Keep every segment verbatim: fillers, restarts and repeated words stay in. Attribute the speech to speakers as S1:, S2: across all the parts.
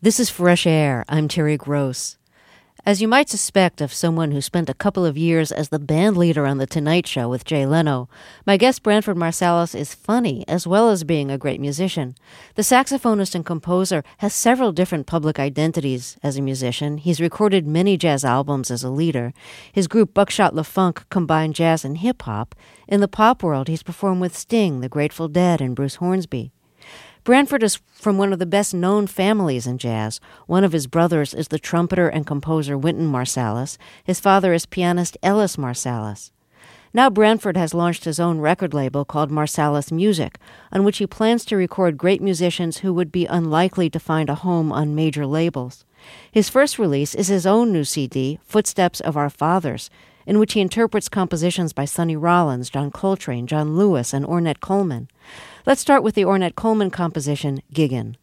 S1: This is Fresh Air. I'm Terry Gross. As you might suspect of someone who spent a couple of years as the band leader on The Tonight Show with Jay Leno, my guest Branford Marsalis is funny as well as being a great musician. The saxophonist and composer has several different public identities as a musician. He's recorded many jazz albums as a leader. His group Buckshot LaFunk combined jazz and hip-hop. In the pop world, he's performed with Sting, The Grateful Dead, and Bruce Hornsby. Branford is from one of the best-known families in jazz. One of his brothers is the trumpeter and composer Wynton Marsalis. His father is pianist Ellis Marsalis. Now Branford has launched his own record label called Marsalis Music, on which he plans to record great musicians who would be unlikely to find a home on major labels. His first release is his own new C D, Footsteps of Our Fathers, in which he interprets compositions by Sonny Rollins, John Coltrane, John Lewis, and Ornette Coleman. Let's start with the Ornette Coleman composition, Giggin'.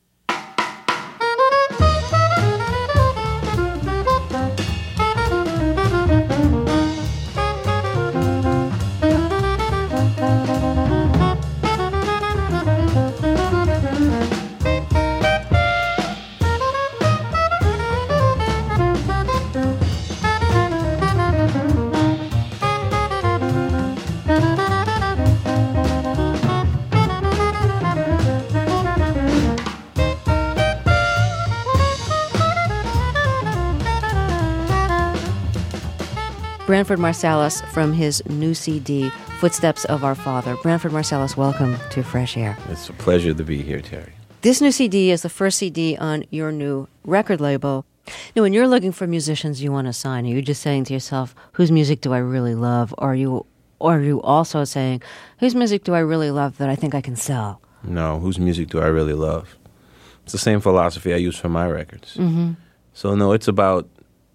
S1: Branford Marsalis from his new C D, Footsteps of Our Father. Branford Marsalis, welcome to Fresh Air.
S2: It's a pleasure to be here, Terry.
S1: This new C D is the first C D on your new record label. Now, when you're looking for musicians you want to sign, are you just saying to yourself, whose music do I really love? Or are you, or are you also saying, whose music do I really love that I think I can sell?
S2: No, whose music do I really love? It's the same philosophy I use for my records.
S1: Mm-hmm.
S2: So, no, it's about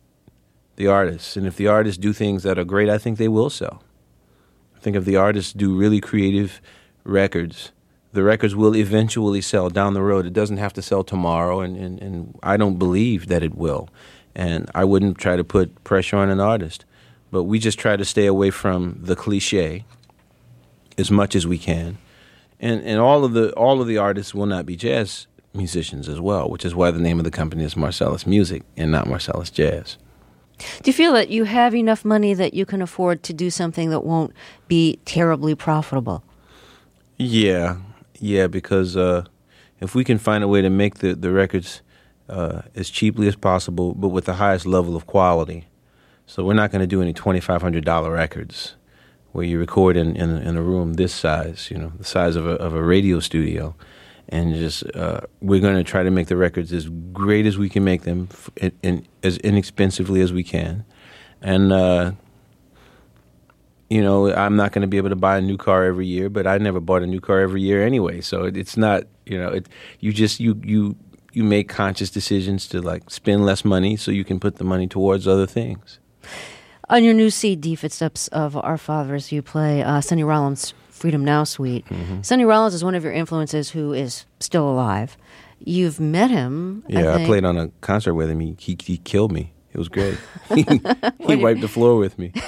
S2: the artists. And if the artists do things that are great, I think they will sell. I think if the artists do really creative records, the records will eventually sell down the road. It doesn't have to sell tomorrow, and, and, and I don't believe that it will. And I wouldn't try to put pressure on an artist. But we just try to stay away from the cliche as much as we can. And and all of the all of the artists will not be jazz musicians as well, which is why the name of the company is Marsalis Music and not Marsalis Jazz.
S1: Do you feel that you have enough money that you can afford to do something that won't be terribly profitable?
S2: Yeah, yeah, because uh, if we can find a way to make the, the records uh, as cheaply as possible, but with the highest level of quality. So we're not going to do any twenty-five hundred dollars records where you record in, in, in a room this size, you know, the size of a, of a radio studio. And just uh, we're going to try to make the records as great as we can make them, f- in, in, as inexpensively as we can. And, uh, you know, I'm not going to be able to buy a new car every year, but I never bought a new car every year anyway. So it, it's not, you know, it, you just, you, you, you make conscious decisions to, like, spend less money so you can put the money towards other things.
S1: On your new C D, Footsteps of Our Fathers, you play uh, Sonny Rollins' Freedom Now Suite. Mm-hmm. Sonny Rollins is one of your influences who is still alive. You've met him.
S2: Yeah,
S1: I,
S2: I played on a concert with him. He he, he killed me. It was great. he he wiped the floor with me.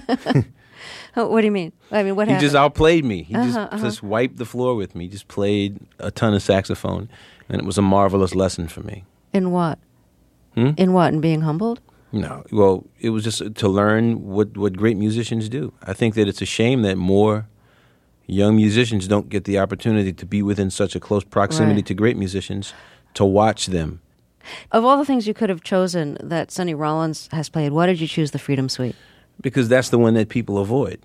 S1: What do you mean? I mean, what
S2: he
S1: happened?
S2: He just outplayed me. He
S1: uh-huh,
S2: just,
S1: uh-huh.
S2: just wiped the floor with me. He just played a ton of saxophone, and it was a marvelous lesson for me.
S1: In what?
S2: Hmm?
S1: In what? In being humbled?
S2: No. Well, it was just to learn what, what great musicians do. I think that it's a shame that more young musicians don't get the opportunity to be within such a close proximity
S1: right.
S2: to great musicians to watch them.
S1: Of all the things you could have chosen that Sonny Rollins has played, why did you choose the Freedom Suite?
S2: Because that's the one that people avoid.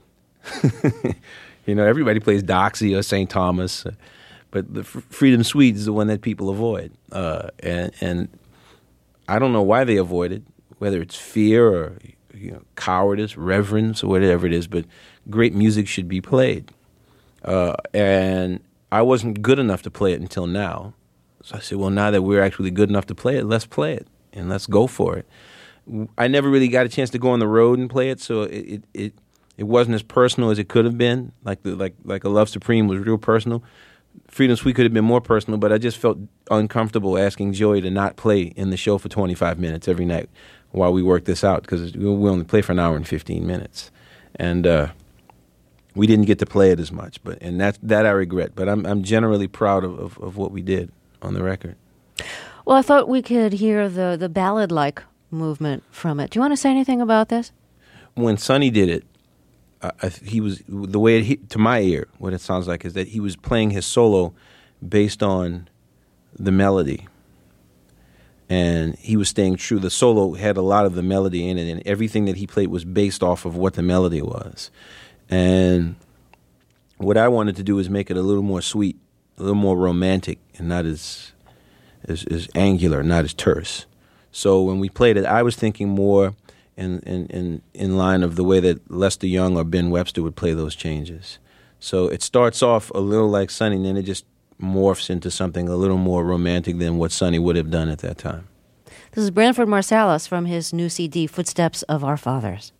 S2: You know, everybody plays Doxy or Saint Thomas, but the F- Freedom Suite is the one that people avoid. Uh, and, and I don't know why they avoid it, whether it's fear or, you know, cowardice, reverence, or whatever it is, but great music should be played. Uh, and I wasn't good enough to play it until now. So I said, well, now that we're actually good enough to play it, let's play it, and let's go for it. I never really got a chance to go on the road and play it, so it it, it, it wasn't as personal as it could have been. Like the like like a Love Supreme was real personal. Freedom Suite could have been more personal, but I just felt uncomfortable asking Joey to not play in the show for twenty-five minutes every night while we worked this out, because we only play for an hour and fifteen minutes. And uh, we didn't get to play it as much, but and that that I regret. But I'm I'm generally proud of, of, of what we did on the record.
S1: Well, I thought we could hear the, the ballad-like movement from it. Do you want to say anything about this?
S2: When Sonny did it, uh, he was the way it hit, to my ear, what it sounds like is that he was playing his solo based on the melody. And he was staying true. The solo had a lot of the melody in it, and everything that he played was based off of what the melody was. And what I wanted to do is make it a little more sweet, a little more romantic, and not as as, as angular, not as terse. So when we played it, I was thinking more in, in, in, in line of the way that Lester Young or Ben Webster would play those changes. So it starts off a little like Sonny, and then it just morphs into something a little more romantic than what Sonny would have done at that time.
S1: This is Branford Marsalis from his new C D, Footsteps of Our Fathers.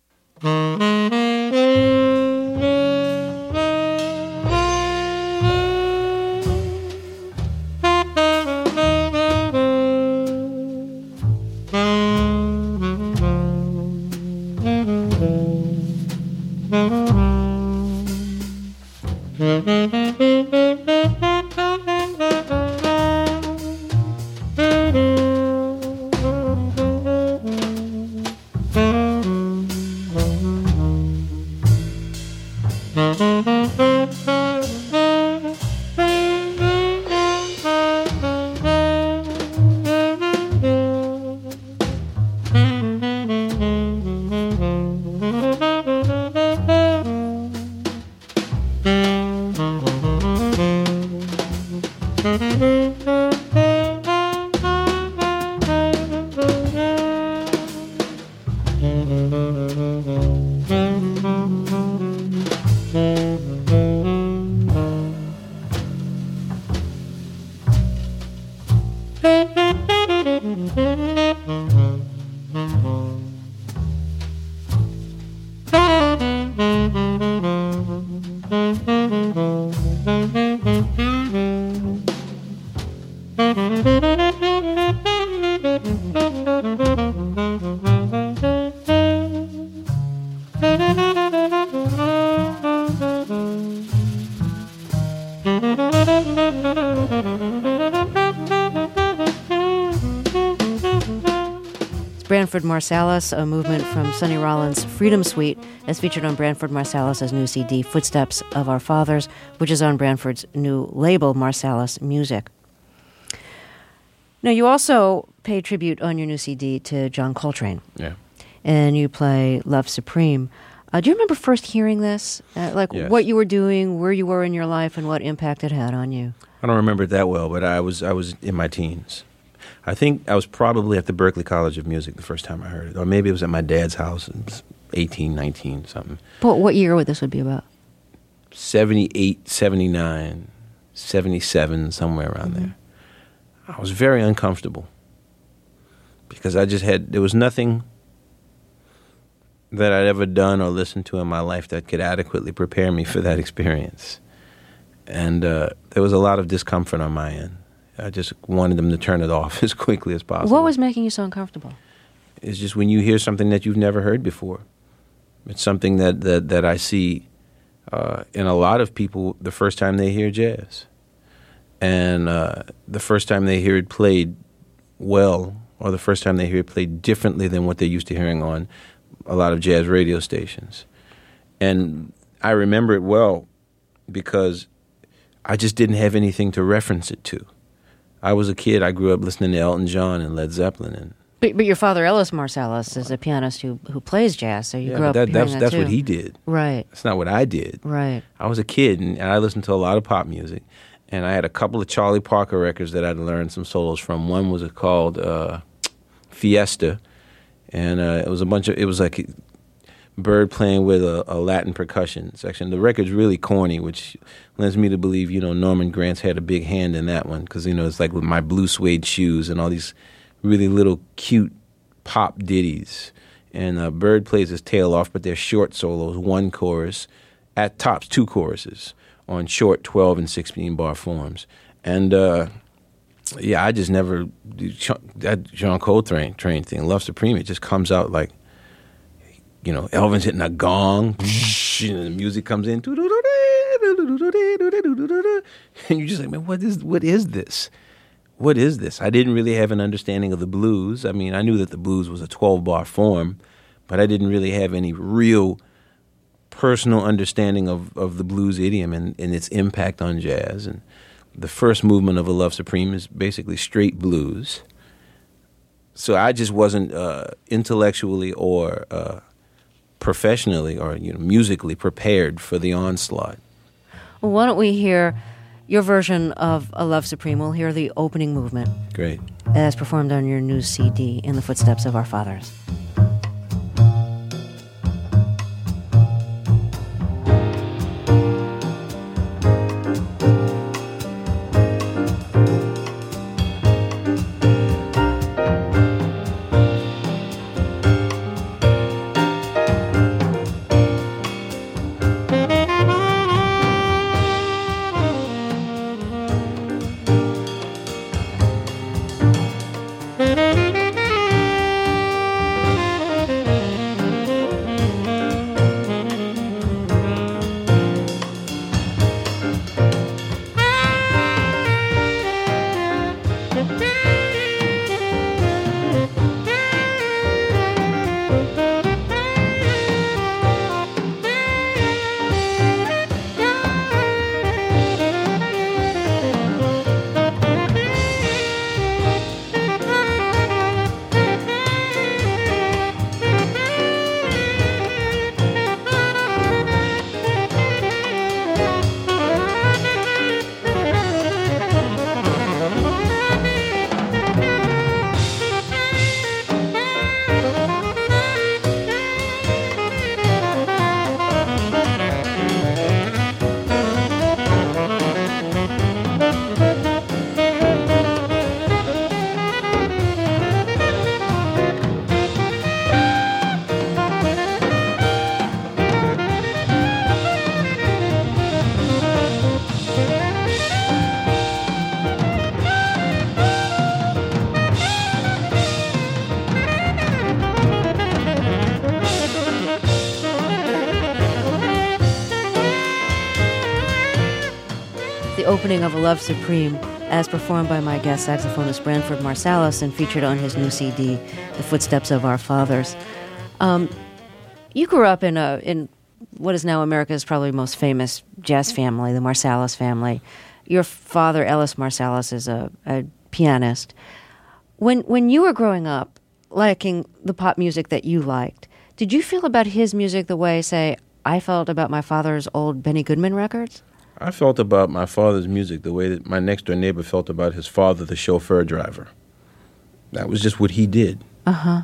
S1: Branford Marsalis, a movement from Sonny Rollins' Freedom Suite, as featured on Branford Marsalis' new C D, Footsteps of Our Fathers, which is on Branford's new label, Marsalis Music. Now, you also pay tribute on your new C D to John Coltrane.
S2: Yeah.
S1: And you play Love Supreme. Uh, do you remember first hearing this? Uh, like
S2: Yes.
S1: what you were doing, where you were in your life, and what impact it had on you?
S2: I don't remember it that well, but I was I was in my teens. I think I was probably at the Berklee College of Music the first time I heard it. Or maybe it was at my dad's house. It was eighteen, nineteen, something.
S1: But what year would this would be about?
S2: seventy-eight, seventy-nine, seventy-seven, somewhere around
S1: Mm-hmm.
S2: there. I was very uncomfortable because I just had, there was nothing that I'd ever done or listened to in my life that could adequately prepare me for that experience. And uh, there was a lot of discomfort on my end. I just wanted them to turn it off as quickly as possible.
S1: What was making you so uncomfortable?
S2: It's just when you hear something that you've never heard before. It's something that, that, that I see uh, in a lot of people the first time they hear jazz. And uh, the first time they hear it played well, or the first time they hear it played differently than what they're used to hearing on a lot of jazz radio stations. And I remember it well because I just didn't have anything to reference it to. I was a kid. I grew up listening to Elton John and Led Zeppelin. And
S1: But, but your father, Ellis Marsalis, is a pianist who who plays jazz, so you
S2: yeah,
S1: grew up
S2: that,
S1: hearing
S2: that's,
S1: that
S2: that's
S1: too.
S2: what he did.
S1: Right,
S2: That's not what I did.
S1: right.
S2: I was a kid, and, and I listened to a lot of pop music. And I had a couple of Charlie Parker records that I'd learned some solos from. One was called uh, Fiesta, and uh, it was a bunch of, it was like Bird playing with a, a Latin percussion section. The record's really corny, which lends me to believe, you know, Norman Granz had a big hand in that one, because, you know, it's like with My Blue Suede Shoes and all these really little cute pop ditties. And uh, Bird plays his tail off, but they're short solos, one chorus, at tops two choruses on short twelve and sixteen bar forms. And uh, yeah, I just never, that John Coltrane train thing, Love Supreme, it just comes out like, you know, Elvin's hitting a gong, and the music comes in, and you're just like, man, what is what is this? what is this? I didn't really have an understanding of the blues. I mean, I knew that the blues was a twelve-bar form, but I didn't really have any real personal understanding of, of the blues idiom and, and its impact on jazz. And the first movement of A Love Supreme is basically straight blues. So I just wasn't uh, intellectually or uh, professionally or you know musically prepared for the onslaught.
S1: Well, why don't we hear your version of A Love Supreme? We'll hear the opening movement.
S2: Great.
S1: As performed on your new C D, In the Footsteps of Our Fathers. The opening of A Love Supreme, as performed by my guest saxophonist Branford Marsalis and featured on his new C D, The Footsteps of Our Fathers. Um, you grew up in a in what is now America's probably most famous jazz family, the Marsalis family. Your father, Ellis Marsalis, is a, a pianist. When when you were growing up, liking the pop music that you liked, did you feel about his music the way, say, I felt about my father's old Benny Goodman records?
S2: I felt about my father's music the way that my next-door neighbor felt about his father, the chauffeur driver. That was just what he did.
S1: Uh-huh.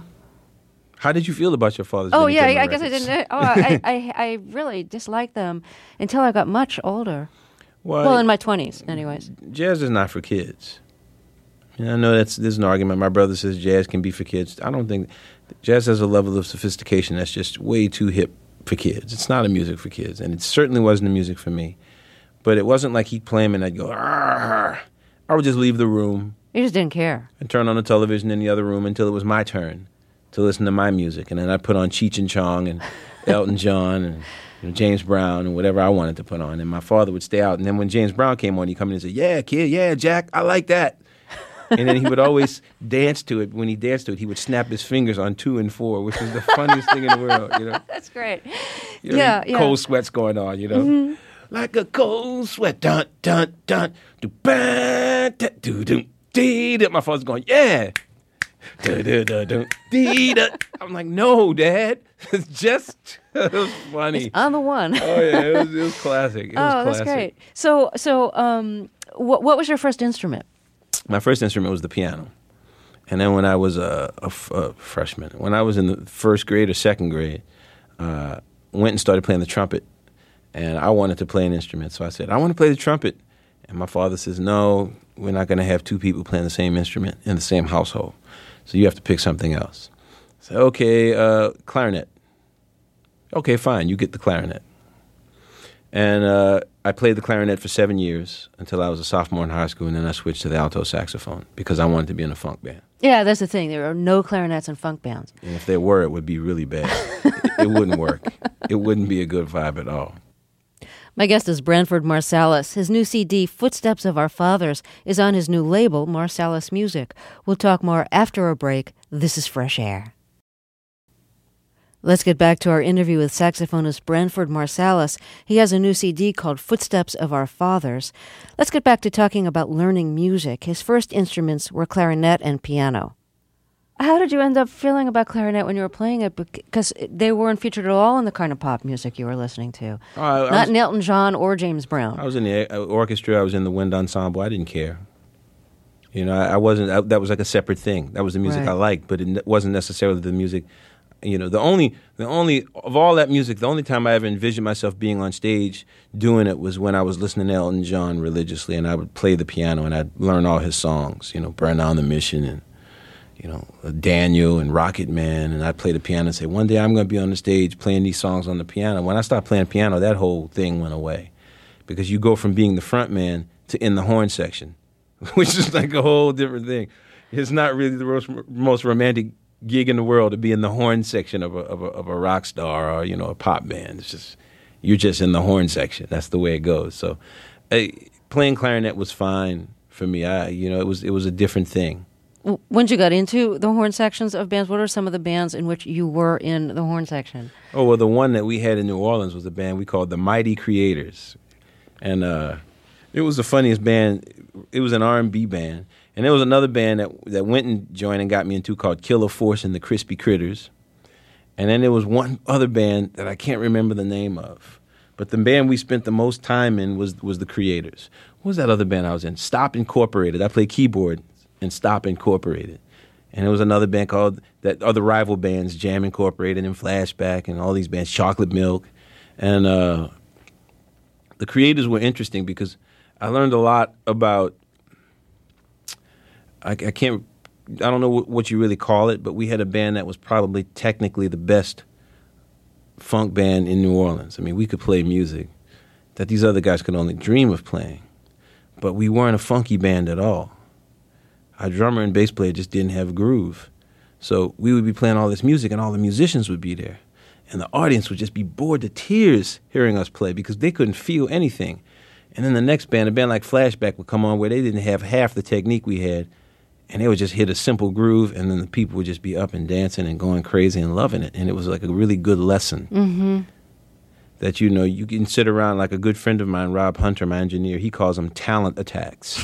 S2: How did you feel about your father's
S1: Oh,
S2: Benny
S1: yeah,
S2: Goodman
S1: I guess I
S2: records?
S1: didn't. Oh, I, I, I really disliked them until I got much older.
S2: Well,
S1: Well, in my twenties, anyways.
S2: Jazz is not for kids. You know, I know that's there's an argument. My brother says jazz can be for kids. I don't think jazz has a level of sophistication that's just way too hip for kids. It's not a music for kids, and it certainly wasn't a music for me. But it wasn't like he'd play them and I'd go, Arr! I would just leave the room.
S1: You just didn't care.
S2: And turn on the television in the other room until it was my turn to listen to my music. And then I'd put on Cheech and Chong and Elton John and you know, James Brown and whatever I wanted to put on. And my father would stay out. And then when James Brown came on, he'd come in and say, yeah, kid, yeah, Jack, I like that. And then he would always dance to it. When he danced to it, he would snap his fingers on two and four, which was the funniest thing in the world, you know.
S1: That's great.
S2: You know,
S1: yeah, yeah.
S2: Cold sweats going on, you know. Mm-hmm. Like a cold sweat, dun, dun, dun, do, ba, da, do, do, dee, da. My father's going, yeah. Da, da, da, da, dee, da. I'm like, no, Dad. It's just, it was funny.
S1: It's on the one.
S2: Oh, yeah, it was, it was classic. It
S1: oh,
S2: was
S1: that's
S2: classic.
S1: great. So, so um, what, what was your first instrument?
S2: My first instrument was the piano. And then when I was a, a, a freshman, when I was in the first grade or second grade, uh, went and started playing the trumpet. And I wanted to play an instrument. So I said, I want to play the trumpet. And my father says, no, we're not going to have two people playing the same instrument in the same household. So you have to pick something else. I said, okay, uh, clarinet. Okay, fine, you get the clarinet. And uh, I played the clarinet for seven years until I was a sophomore in high school, and then I switched to the alto saxophone because I wanted to be in a funk band.
S1: Yeah, that's the thing. There are no clarinets in funk bands.
S2: And if there were, it would be really bad. it, it wouldn't work. It wouldn't be a good vibe at all.
S1: My guest is Branford Marsalis. His new C D, Footsteps of Our Fathers, is on his new label, Marsalis Music. We'll talk more after a break. This is Fresh Air. Let's get back to our interview with saxophonist Branford Marsalis. He has a new C D called Footsteps of Our Fathers. Let's get back to talking about learning music. His first instruments were clarinet and piano. How did you end up feeling about clarinet when you were playing it? Because they weren't featured at all in the kind of pop music you were listening to.
S2: Uh, I
S1: Not
S2: was,
S1: in Elton John or James Brown.
S2: I was in the orchestra. I was in the wind ensemble. I didn't care. You know, I, I wasn't. I, that was like a separate thing. That was the music
S1: Right.
S2: I liked, but it wasn't necessarily the music. You know, the only, the only of all that music, the only time I ever envisioned myself being on stage doing it was when I was listening to Elton John religiously, and I would play the piano and I'd learn all his songs. You know, "Burn Down the Mission" and you know, Daniel and Rocket Man, and I'd play the piano and say, one day I'm going to be on the stage playing these songs on the piano. When I stopped playing piano, that whole thing went away because you go from being the front man to in the horn section, which is like a whole different thing. It's not really the most, most romantic gig in the world to be in the horn section of a, of a of a rock star or, you know, a pop band. It's just, you're just in the horn section. That's the way it goes. So uh, playing clarinet was fine for me. I, you know, it was it was a different thing.
S1: When you got into the horn sections of bands, what are some of the bands in which you were in the horn section?
S2: Oh, well, the one that we had in New Orleans was a band we called the Mighty Creators. And uh, it was the funniest band. It was an R and B band. And there was another band that that went and joined and got me into called Killer Force and the Crispy Critters. And then there was one other band that I can't remember the name of. But the band we spent the most time in was was the Creators. What was that other band I was in? Stop Incorporated. I played keyboard and Stop Incorporated. And there was another band called, that other rival bands, Jam Incorporated and Flashback and all these bands, Chocolate Milk. And uh, the Creators were interesting because I learned a lot about, I, I can't, I don't know what, what you really call it, but we had a band that was probably technically the best funk band in New Orleans. I mean, we could play music that these other guys could only dream of playing, but we weren't a funky band at all. Our drummer and bass player just didn't have groove. So we would be playing all this music and all the musicians would be there. And the audience would just be bored to tears hearing us play because they couldn't feel anything. And then the next band, a band like Flashback, would come on where they didn't have half the technique we had. And they would just hit a simple groove and then the people would just be up and dancing and going crazy and loving it. And it was like a really good lesson.
S1: Mm-hmm.
S2: That, you know, you can sit around like a good friend of mine, Rob Hunter, my engineer, he calls them talent attacks.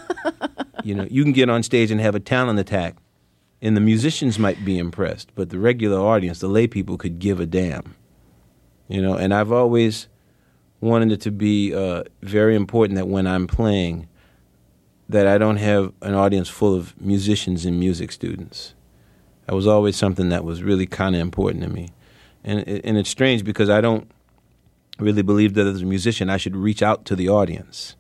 S2: You know, you can get on stage and have a talent attack, and the musicians might be impressed, but the regular audience, the lay people, could give a damn. You know, and I've always wanted it to be uh, very important that when I'm playing, that I don't have an audience full of musicians and music students. That was always something that was really kind of important to me. And, and it's strange because I don't really believe that as a musician I should reach out to the audience.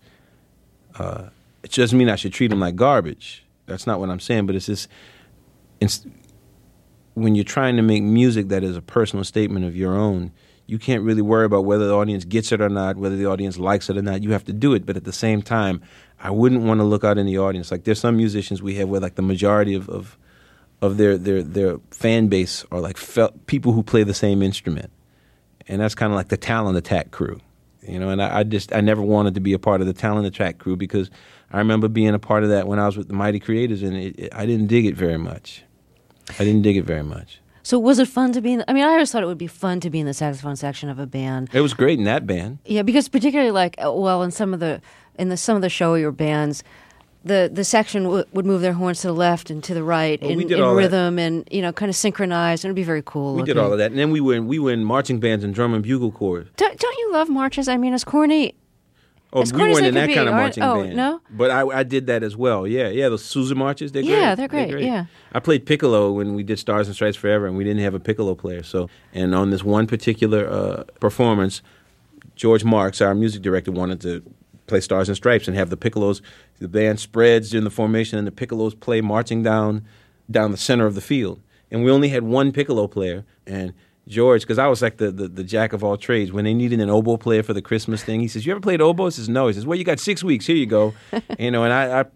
S2: Uh, it doesn't mean I should treat them like garbage. That's not what I'm saying, but it's just it's, when you're trying to make music that is a personal statement of your own, you can't really worry about whether the audience gets it or not, whether the audience likes it or not. You have to do it, but at the same time, I wouldn't want to look out in the audience. Like there's some musicians we have where like the majority of, of, of their, their, their fan base are like fel- people who play the same instrument. And that's kind of like the talent attack crew, you know. And I, I just I never wanted to be a part of the talent attack crew because I remember being a part of that when I was with the Mighty Creators, and it, it, I didn't dig it very much. I didn't dig it very much.
S1: So was it fun to be in, I mean, I always thought it would be fun to be in the saxophone section of a band.
S2: It was great in that band.
S1: Yeah, because particularly like, uh, well, in some of the in the some of the showier bands, the the section w- would move their horns to the left and to the right
S2: Well,
S1: in,
S2: we did
S1: in
S2: all
S1: rhythm and, you know, kind of synchronized, and it'd be very cool.
S2: We
S1: looking.
S2: did all of that, and then we were in, we were in marching bands and drum and bugle corps.
S1: Don't, don't you love marches? I mean, as corny.
S2: Oh,
S1: as
S2: we
S1: corny as
S2: weren't
S1: they
S2: in
S1: could
S2: that
S1: be,
S2: kind of
S1: aren't-
S2: marching
S1: oh,
S2: band.
S1: no?
S2: But I, I did that as well. Yeah, yeah. Those Sousa marches, they're great.
S1: Yeah, they're great, yeah.
S2: I played piccolo when we did Stars and Stripes Forever, and we didn't have a piccolo player. So, and on this one particular uh, performance, George Marks, our music director, wanted to play Stars and Stripes and have the piccolos. The band spreads in the formation, and the piccolos play marching down down the center of the field. And we only had one piccolo player, and George, because I was like the, the, the jack of all trades. When they needed an oboe player for the Christmas thing, he says, "You ever played oboe?" I says, "No." He says, "Well, you got six weeks. Here you go." You know, and I, I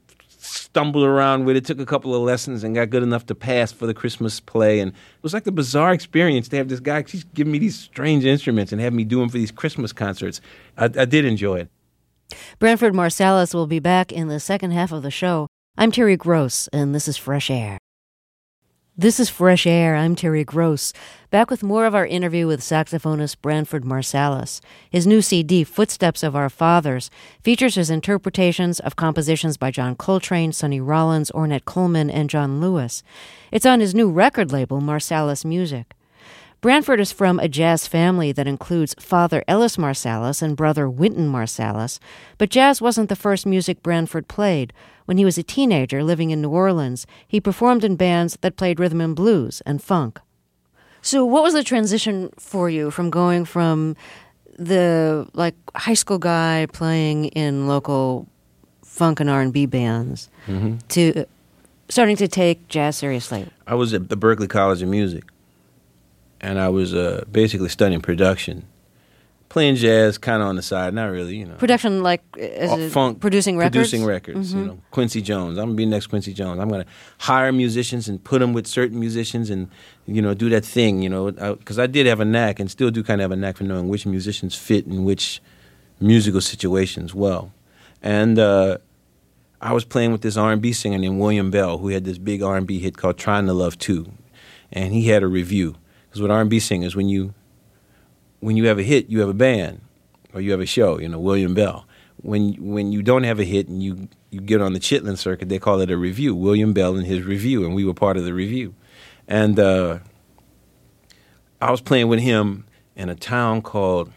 S2: stumbled around with it, took a couple of lessons, and got good enough to pass for the Christmas play. And it was like a bizarre experience to have this guy he's giving me these strange instruments and have me do them for these Christmas concerts. I, I did enjoy it.
S1: Branford Marsalis will be back in the second half of the show. I'm Terry Gross, and this is Fresh Air. This is Fresh Air. I'm Terry Gross, back with more of our interview with saxophonist Branford Marsalis. His new C D, Footsteps of Our Fathers, features his interpretations of compositions by John Coltrane, Sonny Rollins, Ornette Coleman, and John Lewis. It's on his new record label, Marsalis Music. Branford is from a jazz family that includes Father Ellis Marsalis and brother Wynton Marsalis, but jazz wasn't the first music Branford played. When he was a teenager living in New Orleans, he performed in bands that played rhythm and blues and funk. So what was the transition for you from going from the like high school guy playing in local funk and R and B bands mm-hmm. to starting to take jazz seriously?
S2: I was at the Berklee College of Music. And I was uh, basically studying production, playing jazz kind of on the side, not really, you know.
S1: Production like as
S2: funk,
S1: producing records?
S2: Producing records, mm-hmm. you know. Quincy Jones. I'm going to be the next Quincy Jones. I'm going to hire musicians and put them with certain musicians and, you know, do that thing, you know. Because I, I did have a knack and still do kind of have a knack for knowing which musicians fit in which musical situations well. And uh, I was playing with this R and B singer named William Bell, who had this big R and B hit called Trying to Love Too. And he had a review. Because with R and B singers, when you when you have a hit, you have a band or you have a show. You know, William Bell. When when you don't have a hit and you you get on the Chitlin circuit, they call it a review. William Bell and his review, and we were part of the review. And uh, I was playing with him in a town called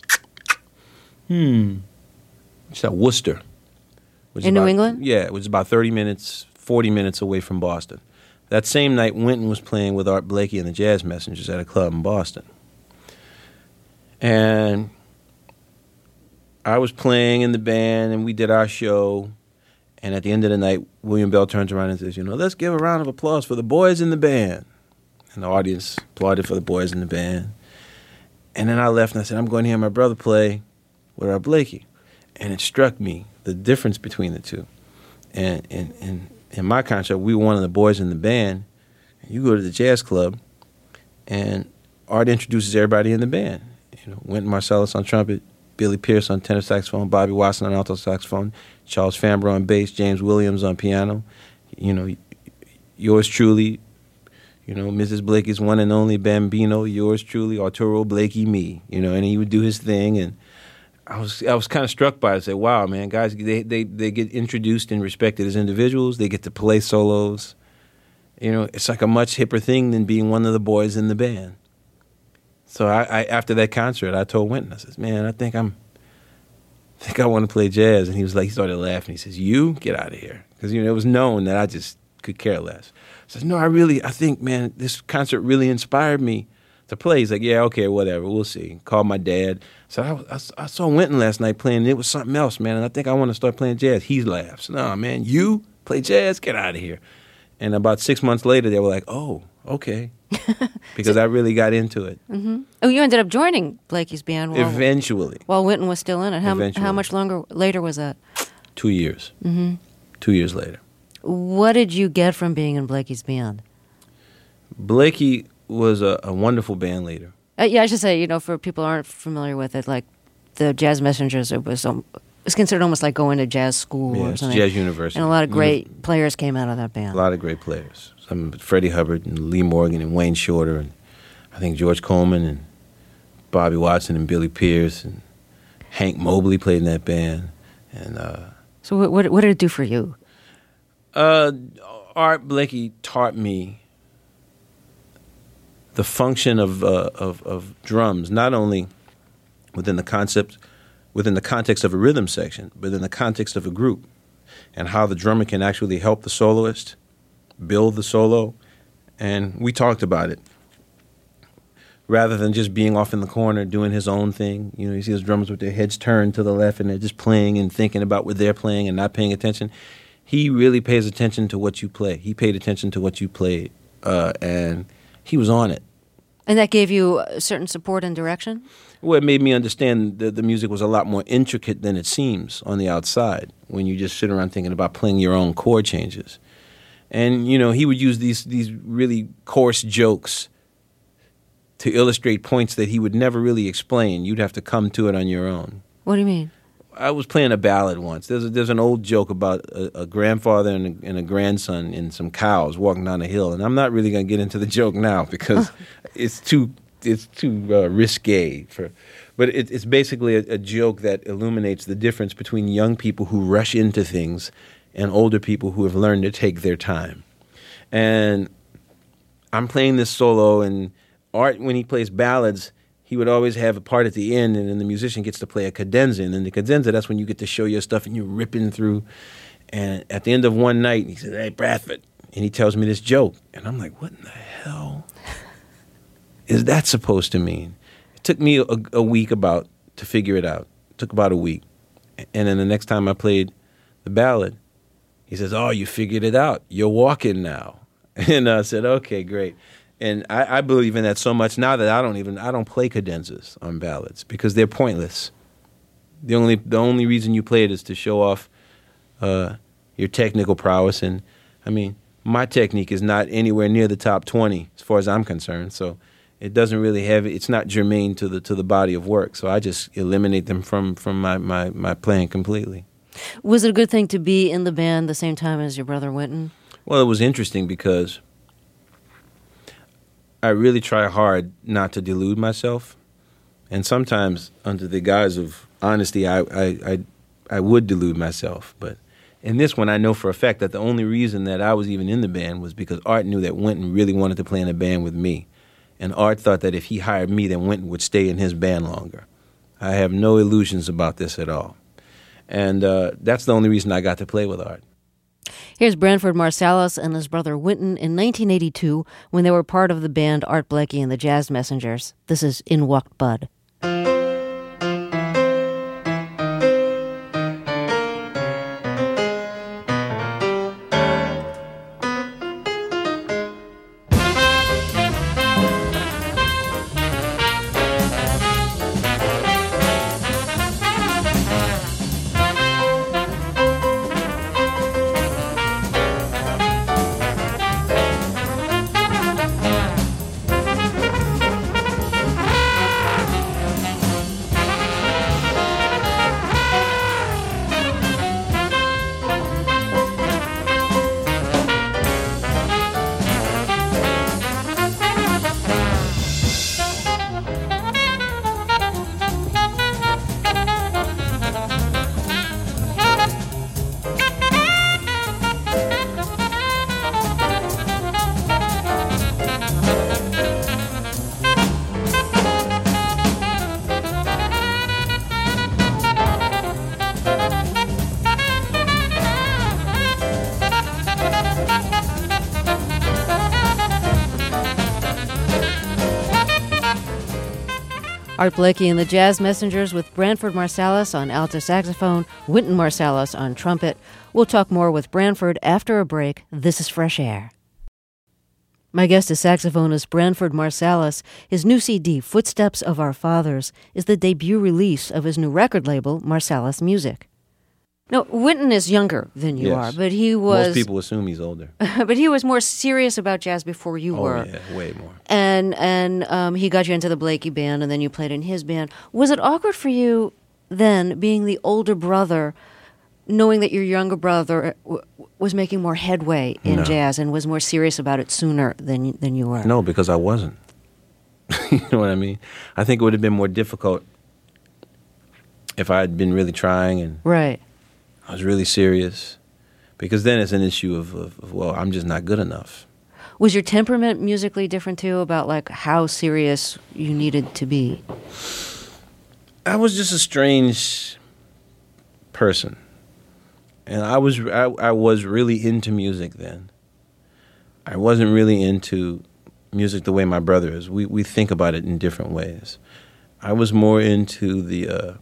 S2: hmm, what's that? Worcester. Which
S1: in
S2: about,
S1: New England?
S2: Yeah, it was about thirty minutes, forty minutes away from Boston. That same night, Wynton was playing with Art Blakey and the Jazz Messengers at a club in Boston. And I was playing in the band, and we did our show. And at the end of the night, William Bell turns around and says, you know, let's give a round of applause for the boys in the band. And the audience applauded for the boys in the band. And then I left, and I said, I'm going to hear my brother play with Art Blakey. And it struck me, the difference between the two. And, and, and in my concert, we were one of the boys in the band. You go to the jazz club, and Art introduces everybody in the band. You know, Wynton Marsalis on trumpet, Billy Pierce on tenor saxophone, Bobby Watson on alto saxophone, Charles Fambro on bass, James Williams on piano. You know, yours truly, you know, Missus Blakey's one and only Bambino, yours truly, Arturo Blakey, me. You know, and he would do his thing, and I was I was kind of struck by it. I said, wow, man, guys, they, they, they get introduced and respected as individuals. They get to play solos. You know, it's like a much hipper thing than being one of the boys in the band. So I, I after that concert, I told Wynton, I said, man, I think I'm, I think I want to play jazz. And he was like, he started laughing. He says, you? Get out of here. Because, you know, it was known that I just could care less. I said, no, I really, I think, man, this concert really inspired me to play. He's like, yeah, okay, whatever, we'll see. Called my dad. So I, I, I saw Wynton last night playing, and it was something else, man, and I think I want to start playing jazz. He laughs. No, man, you play jazz? Get out of here. And about six months later, they were like, oh, okay, because I really got into it.
S1: Mm-hmm. Oh, you ended up joining Blakey's band while,
S2: eventually.
S1: While Wynton was still in it. How,
S2: eventually.
S1: How much longer later was that?
S2: Two years.
S1: Mm-hmm.
S2: Two years later.
S1: What did you get from being in Blakey's band?
S2: Blakey was a, a wonderful band leader.
S1: Uh, yeah, I should say, you know, for people who aren't familiar with it, like the Jazz Messengers, it was um, it's considered almost like going to jazz school
S2: yeah,
S1: or
S2: it's
S1: something.
S2: Jazz University.
S1: And a lot of great
S2: Uni-
S1: players came out of that band.
S2: A lot of great players. Some Freddie Hubbard and Lee Morgan and Wayne Shorter and I think George Coleman and Bobby Watson and Billy Pierce and Hank Mobley played in that band. And uh,
S1: so what, what, what did it do for you?
S2: Uh, Art Blakey taught me the function of, uh, of of drums, not only within the concept, within the context of a rhythm section, but in the context of a group, and how the drummer can actually help the soloist build the solo. And we talked about it. Rather than just being off in the corner doing his own thing, you know, you see those drummers with their heads turned to the left and they're just playing and thinking about what they're playing and not paying attention. He really pays attention to what you play. He paid attention to what you played, uh, and he was on it.
S1: And that gave you a certain support and direction?
S2: Well, it made me understand that the music was a lot more intricate than it seems on the outside when you just sit around thinking about playing your own chord changes. And, you know, he would use these these really coarse jokes to illustrate points that he would never really explain. You'd have to come to it on your own.
S1: What do you mean?
S2: I was playing a ballad once. There's a, there's an old joke about a, a grandfather and a, and a grandson and some cows walking down a hill, and I'm not really going to get into the joke now because it's too it's too uh, risque. For, but it, it's basically a, a joke that illuminates the difference between young people who rush into things and older people who have learned to take their time. And I'm playing this solo, and Art, when he plays ballads, he would always have a part at the end, and then the musician gets to play a cadenza. And in the cadenza, that's when you get to show your stuff, and you're ripping through. And at the end of one night, he says, "Hey, Bradford," and he tells me this joke. And I'm like, what in the hell is that supposed to mean? It took me a, a week about to figure it out. It took about a week. And then the next time I played the ballad, he says, "Oh, you figured it out. You're walking now." And I said, okay, great. And I, I believe in that so much now that I don't even I don't play cadenzas on ballads because they're pointless. The only the only reason you play it is to show off uh, your technical prowess. And I mean, my technique is not anywhere near the top twenty as far as I'm concerned. So it doesn't really have it's not germane to the to the body of work. So I just eliminate them from from my my, my playing completely.
S1: Was it a good thing to be in the band the same time as your brother Wynton?
S2: Well, it was interesting because I really try hard not to delude myself, and sometimes under the guise of honesty, I, I, I, I would delude myself. But in this one, I know for a fact that the only reason that I was even in the band was because Art knew that Wynton really wanted to play in a band with me, and Art thought that if he hired me, then Wynton would stay in his band longer. I have no illusions about this at all, and uh, that's the only reason I got to play with Art.
S1: Here's Branford Marsalis and his brother Wynton in nineteen eighty-two when they were part of the band Art Blakey and the Jazz Messengers. This is In Walked Bud. Art Blakey and the Jazz Messengers with Branford Marsalis on alto saxophone, Wynton Marsalis on trumpet. We'll talk more with Branford after a break. This is Fresh Air. My guest is saxophonist Branford Marsalis. His new C D, Footsteps of Our Fathers, is the debut release of his new record label, Marsalis Music. Now, Wynton is younger than you
S2: Yes.
S1: are, but he was...
S2: Most people assume he's older.
S1: but he was more serious about jazz before you
S2: Oh,
S1: were.
S2: yeah, way more.
S1: And and um, he got you into the Blakey band, and then you played in his band. Was it awkward for you then, being the older brother, knowing that your younger brother w- was making more headway in
S2: No.
S1: jazz and was more serious about it sooner than than you were?
S2: No, because I wasn't. You know what I mean? I think it would have been more difficult if I had been really trying and
S1: Right.
S2: I was really serious. Because then it's an issue of, of, of, well, I'm just not good enough.
S1: Was your temperament musically different too, about like how serious you needed to be?
S2: I was just a strange person. And I was I, I was really into music then. I wasn't really into music the way my brother is. We we think about it in different ways. I was more into the uh,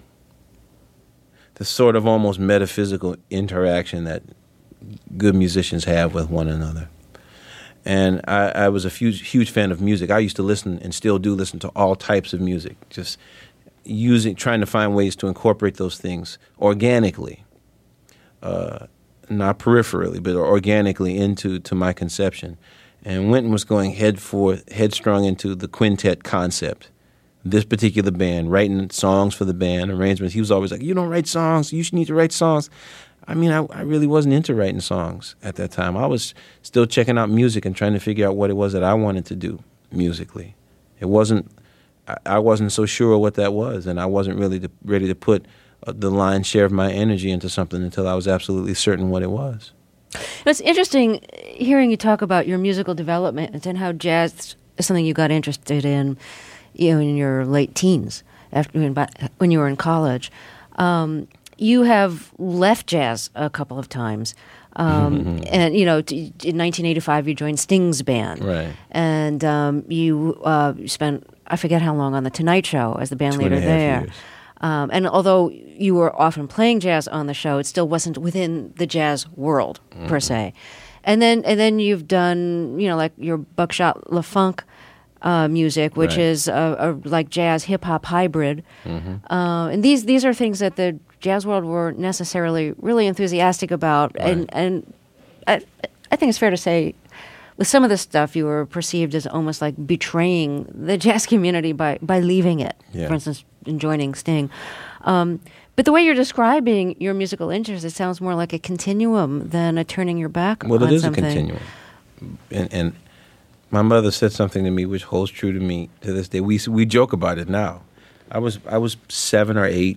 S2: the sort of almost metaphysical interaction that good musicians have with one another. And I, I was a huge, huge fan of music. I used to listen and still do listen to all types of music, just using, trying to find ways to incorporate those things organically, uh, not peripherally, but organically into to my conception. And Wynton was going head for, headstrong into the quintet concept. This particular band, writing songs for the band, arrangements. He was always like, you don't write songs. You should need to write songs. I mean, I, I really wasn't into writing songs at that time. I was still checking out music and trying to figure out what it was that I wanted to do musically. It wasn't, I, I wasn't so sure what that was, and I wasn't really to, ready to put uh, the lion's share of my energy into something until I was absolutely certain what it was.
S1: It's interesting hearing you talk about your musical development and how jazz is something you got interested in, you know, in your late teens, after when you were in college. Um, you have left jazz a couple of times, um, mm-hmm. and you know, t- in nineteen eighty-five you joined Sting's band,
S2: right?
S1: And um, you uh, spent I forget how long on the Tonight Show as the band
S2: Two
S1: leader
S2: and a half
S1: there.
S2: Years.
S1: Um, and although you were often playing jazz on the show, it still wasn't within the jazz world mm-hmm. per se. And then and then you've done, you know, like your Buckshot LaFunk uh, music, which
S2: right.
S1: is a, a like jazz hip hop hybrid.
S2: Mm-hmm.
S1: Uh, and these these are things that the jazz world weren't necessarily really enthusiastic about.
S2: Right.
S1: And and I, I think it's fair to say, with some of this stuff, you were perceived as almost like betraying the jazz community by, by leaving it.
S2: Yeah.
S1: For instance, in joining Sting. Um, but the way you're describing your musical interest, it sounds more like a continuum than a turning your back
S2: well,
S1: on
S2: it is
S1: something.
S2: a continuum. And, and my mother said something to me which holds true to me to this day. We we joke about it now. I was I was seven or eight,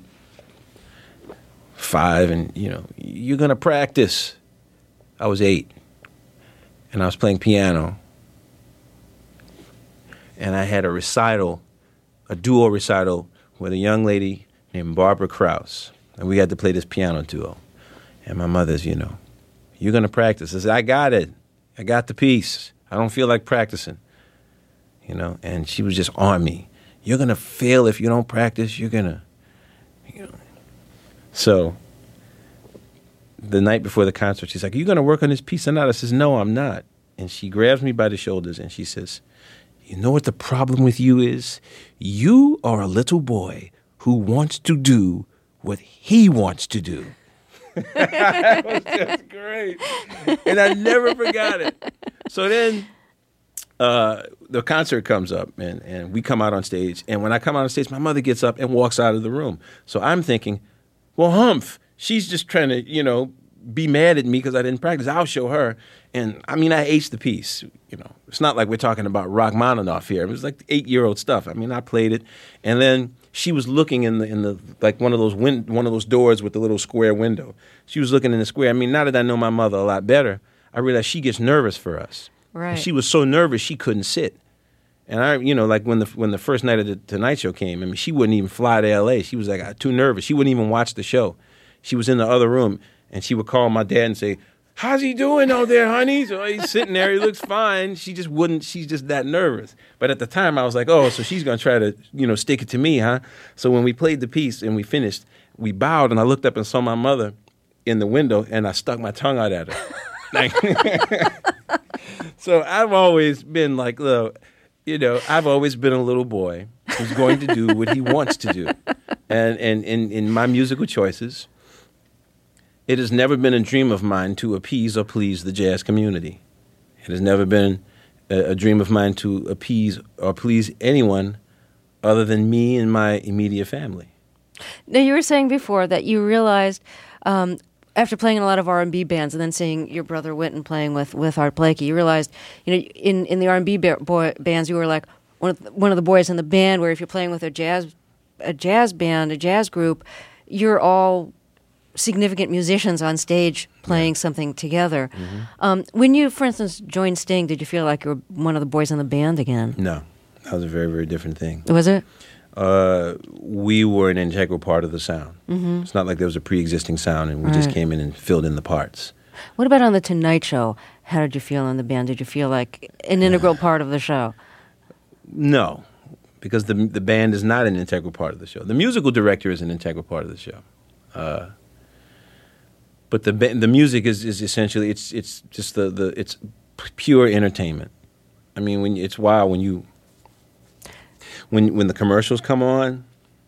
S2: five, and you know, you're gonna practice. I was eight. And I was playing piano, and I had a recital, a duo recital with a young lady named Barbara Krause, and we had to play this piano duo. And my mother's, you know, you're going to practice. I said, I got it. I got the piece. I don't feel like practicing, you know. And she was just on me. You're going to fail if you don't practice. You're going to, you know. So the night before the concert, she's like, are you going to work on this piece or not? I says, no, I'm not. And she grabs me by the shoulders and she says, you know what the problem with you is? You are a little boy who wants to do what he wants to do. That was just great. And I never forgot it. So then uh, the concert comes up and, and we come out on stage. And when I come out on stage, my mother gets up and walks out of the room. So I'm thinking, well, humph. She's just trying to, you know, be mad at me because I didn't practice. I'll show her. And, I mean, I aced the piece. You know, it's not like we're talking about Rachmaninoff here. It was like eight-year-old stuff. I mean, I played it. And then she was looking in the, in the like, one of those win- one of those doors with the little square window. She was looking in the square. I mean, now that I know my mother a lot better, I realized she gets nervous for us.
S1: Right.
S2: And she was so nervous she couldn't sit. And I, you know, like when the when the first night of the Tonight Show came, I mean, she wouldn't even fly to L A. She was like too nervous. She wouldn't even watch the show. She was in the other room, and she would call my dad and say, how's he doing out there, honey? So he's sitting there. He looks fine. She just wouldn't. She's just that nervous. But at the time, I was like, oh, so she's going to try to, you know, stick it to me, huh? So when we played the piece and we finished, we bowed, and I looked up and saw my mother in the window, and I stuck my tongue out at her. Like, so I've always been like, look, you know, I've always been a little boy who's going to do what he wants to do. And and in, in my musical choices, it has never been a dream of mine to appease or please the jazz community. It has never been a, a dream of mine to appease or please anyone other than me and my immediate family.
S1: Now, you were saying before that you realized, um, after playing in a lot of R and B bands and then seeing your brother Wynton playing with, with Art Blakey, you realized, you know, in, in the R and B ba- boy, bands, you were like one of the, one of the boys in the band, where if you're playing with a jazz a jazz band, a jazz group, you're all significant musicians on stage playing yeah. something together. Mm-hmm. Um, when you, for instance, joined Sting, did you feel like you were one of the boys in the band again?
S2: No. That was a very, very different thing.
S1: Was it?
S2: Uh, we were an integral part of the sound. Mm-hmm. It's not like there was a pre-existing sound and we right. just came in and filled in the parts.
S1: What about on The Tonight Show? How did you feel in the band? Did you feel like an integral part of the show?
S2: No, because the the band is not an integral part of the show. The musical director is an integral part of the show. Uh, but the the music is, is essentially, it's it's just the, the it's p- pure entertainment. I mean, when it's wild when you when when the commercials come on.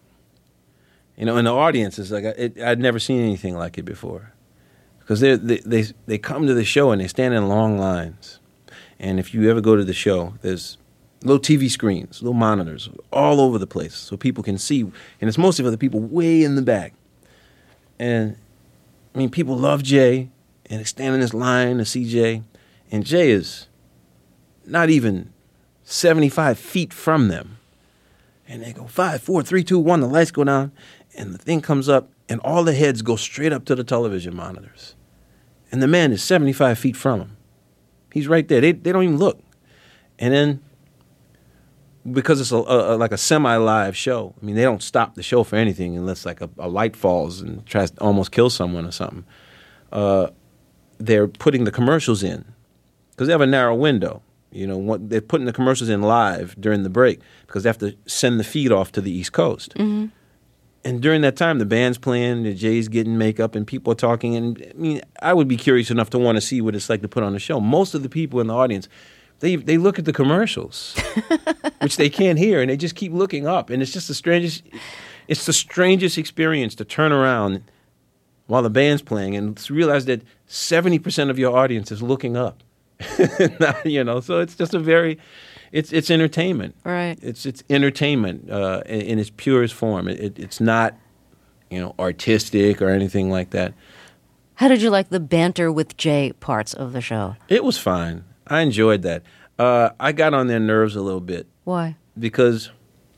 S2: You know, and the audience is like it, I'd never seen anything like it before, because they they they come to the show and they stand in long lines, and if you ever go to the show, there's little T V screens, little monitors all over the place, so people can see, and it's mostly for the people way in the back. And I mean, people love Jay, and they stand in this line to see Jay, and Jay is not even seventy-five feet from them, and they go five, four, three, two, one. The lights go down. And the thing comes up, and all the heads go straight up to the television monitors. And the man is seventy-five feet from him. He's right there. They they don't even look. And then, because it's a, a, like a semi-live show, I mean, they don't stop the show for anything unless like a, a light falls and tries to almost kill someone or something. Uh, they're putting the commercials in, because they have a narrow window. You know, what, they're putting the commercials in live during the break, because they have to send the feed off to the East Coast. Mm-hmm. And during that time, the band's playing, the Jay's getting makeup, and people are talking. And I mean, I would be curious enough to want to see what it's like to put on a show. Most of the people in the audience, they they look at the commercials, which they can't hear, and they just keep looking up. And it's just the strangest, it's the strangest experience to turn around while the band's playing and realize that seventy percent of your audience is looking up. You know, so it's just a very, it's it's entertainment.
S1: Right.
S2: It's it's entertainment uh, in, in its purest form. It, it, it's not, you know, artistic or anything like that.
S1: How did you like the banter with Jay parts of the show?
S2: It was fine. I enjoyed that. Uh, I got on their nerves a little bit.
S1: Why?
S2: Because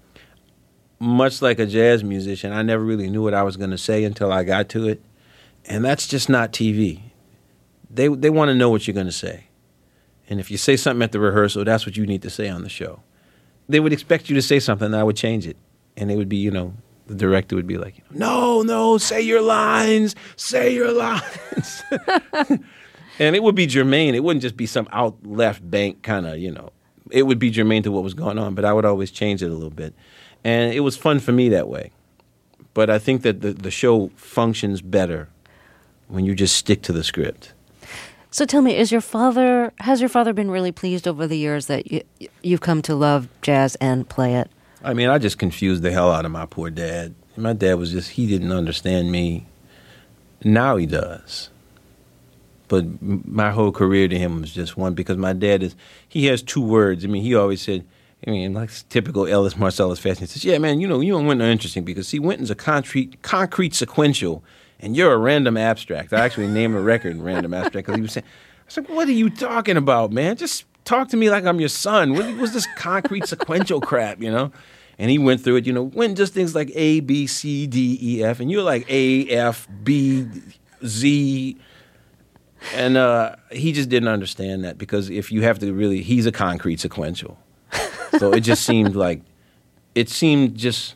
S2: much like a jazz musician, I never really knew what I was going to say until I got to it. And that's just not T V. They they want to know what you're going to say. And if you say something at the rehearsal, that's what you need to say on the show. They would expect you to say something, and I would change it. And they would be, you know, the director would be like, no, no, say your lines, say your lines. And it would be germane. It wouldn't just be some out left bank kind of, you know. It would be germane to what was going on, but I would always change it a little bit. And it was fun for me that way. But I think that the, the show functions better when you just stick to the script.
S1: So tell me, is your father, has your father been really pleased over the years that you, you've come to love jazz and play it?
S2: I mean, I just confused the hell out of my poor dad. My dad was just, he didn't understand me. Now he does. But my whole career to him was just one, because my dad is, he has two words. I mean, he always said, I mean, like typical Ellis Marsalis fashion, he says, yeah, man, you know, you and Wynton are interesting because, see, Wynton's a concrete, concrete sequential, and you're a random abstract. I actually named a record Random Abstract because he was saying, I was like, what are you talking about, man? Just talk to me like I'm your son. What was this concrete sequential crap, you know? And he went through it, you know, Wynton does things like A, B, C, D, E, F, and you're like A, F, B, Z. And uh, he just didn't understand that, because if you have to really, he's a concrete sequential. So it just seemed like, it seemed just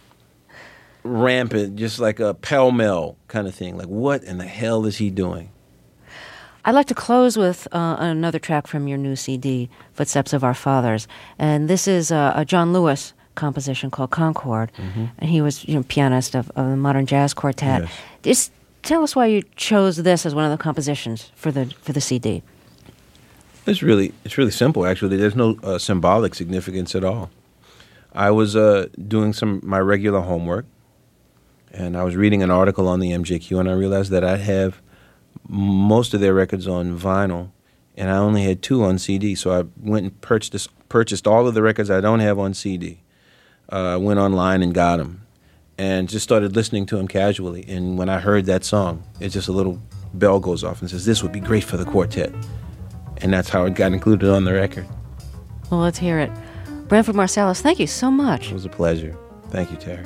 S2: rampant, just like a pell-mell kind of thing. Like, what in the hell is he doing?
S1: I'd like to close with uh, another track from your new C D, Footsteps of Our Fathers. And this is uh, a John Lewis composition called Concord. Mm-hmm. And he was, you know, pianist of, of the Modern Jazz Quartet. Yes. Just tell us why you chose this as one of the compositions for the for the C D.
S2: It's really it's really simple, actually. There's no uh, symbolic significance at all. I was uh, doing some my regular homework, and I was reading an article on the M J Q, and I realized that I have most of their records on vinyl, and I only had two on C D. So I went and purchased purchased all of the records I don't have on C D. I uh, went online and got them, and just started listening to them casually. And when I heard that song, it just a little bell goes off and says, "This would be great for the quartet," and that's how it got included on the record.
S1: Well, let's hear it. Branford Marsalis, thank you so much.
S2: It was a pleasure. Thank you, Terry.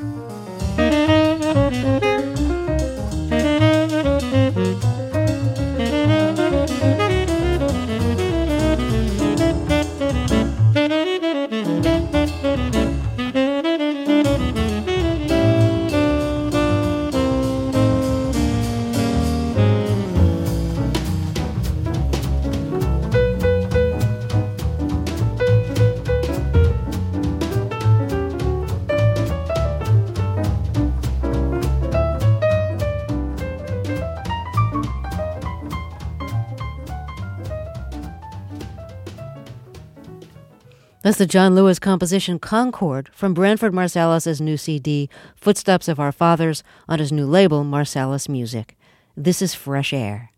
S1: That's the John Lewis composition Concord from Branford Marsalis' new C D, Footsteps of Our Fathers, on his new label, Marsalis Music. This is Fresh Air.